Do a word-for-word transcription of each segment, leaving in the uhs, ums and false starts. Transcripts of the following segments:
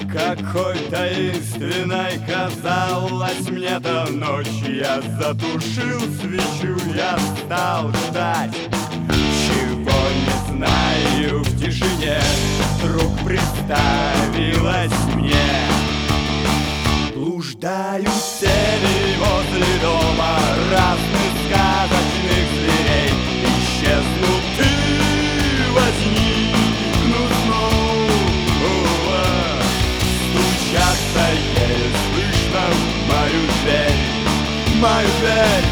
Какой таинственной казалась мне эта ночь. Я затушил свечу, я стал ждать. Чего не знаю в тишине, вдруг представилось мне. Блуждают тени возле дома разных сказочных зверей. Исчезнут и возникнут снова. Стучатся еле слышно в мою дверь, мою дверь.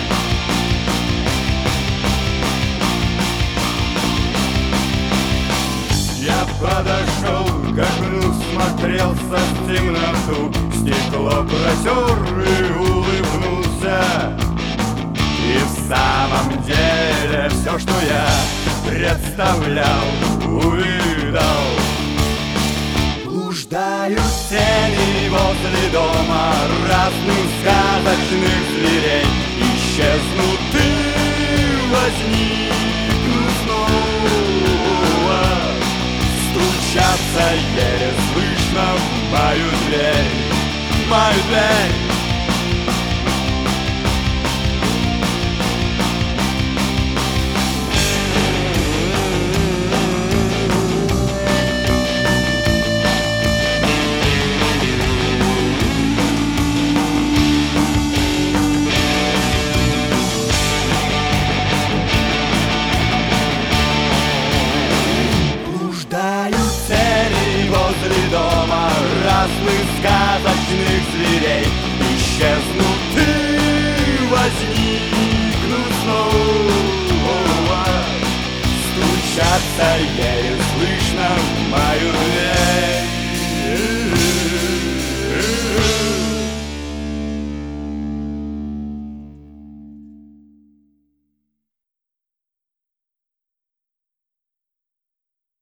Я подошел к окну, смотрелся в темноту, стекло протер и улыбнулся. И в самом деле все, что я представлял, увидал. Блуждают тени возле дома разных сказочных зверей. Исчезнут и возникнут снова. Стучатся еле слышно в мою дверь, мою дверь. Возле дома разных сказочных зверей. Исчезнут и возникнут снова. Стучатся еле слышно в мою дверь.